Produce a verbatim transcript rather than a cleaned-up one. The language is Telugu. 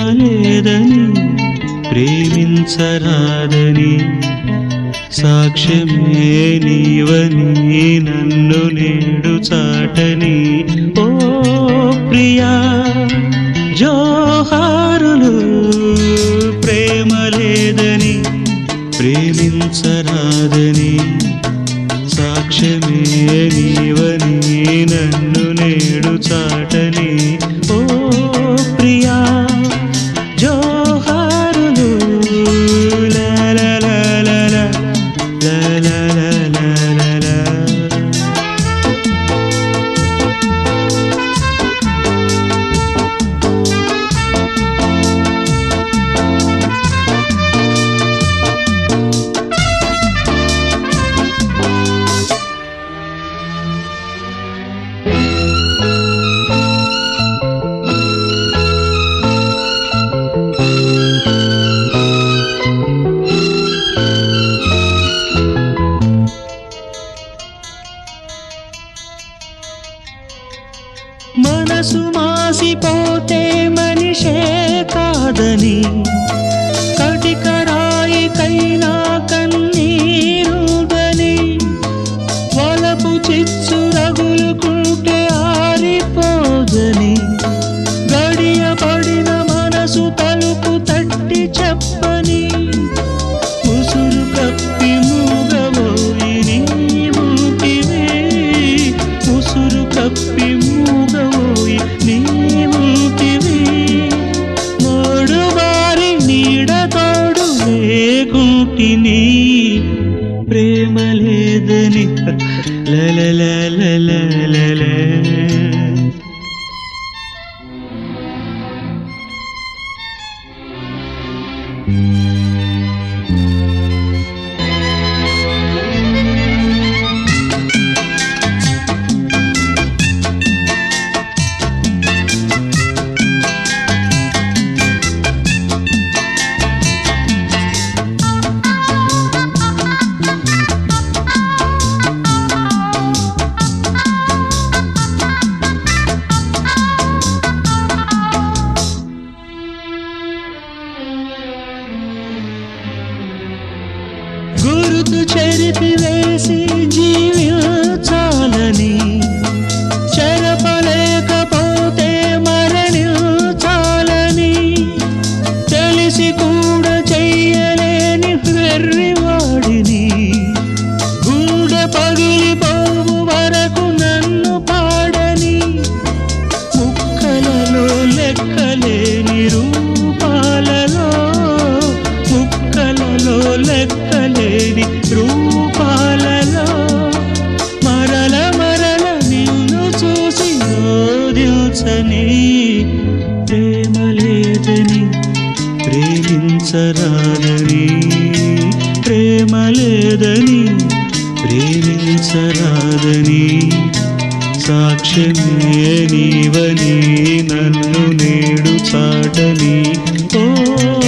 లేదని ప్రేమించరాదని సాక్ష్యమే నీవని నన్ను నేడు చాటని ఓ ప్రియా జోహారులు ప్రేమ లేదని ప్రేమించరాదని సాక్ష్యమే నీవని నన్ను నేడు చాటని ఓ ప్రియా జోహారులు లా లా లా లా లా లా లా లా లా లా. మనసు మాసిపోతే మనిషే కాదని కటికరాయికైనా కన్నీరుదని వలపు చిచ్చు రగులుకుంటే ఆరిపోదని గడియ పడిన మనసు తలుపు తట్టి చెప్పని ముసురు కప్పి మూగబోయి నీవుంటివే ముసురు కప్పి మూగబోయి నీవుంటివే మోడు వారి నీడ తోడు లేకుంటిని ప్రేమ లేదని లలలలలలల. గురుతు చెరిపి వేసి జీవించాలని చెరపలేకపోతే మరణించాలని తెలిసి కూడా చెయ్యలేని వెర్రివాడిని గుండె పగిలిపోవు వరకు నన్ను పాడని ముక్కలలో లెక్కలేని రూపాలలో ముక్కలలో లెక్కలేని రూపాలలో మరల మరల నిన్ను చూసి ఓదిల్చని ప్రేమ లేదని ప్రేమించరాదని ప్రేమ లేదని ప్రేమించరాదని సాక్ష్యమే నీవని నన్ను నేడు చాటని ఓ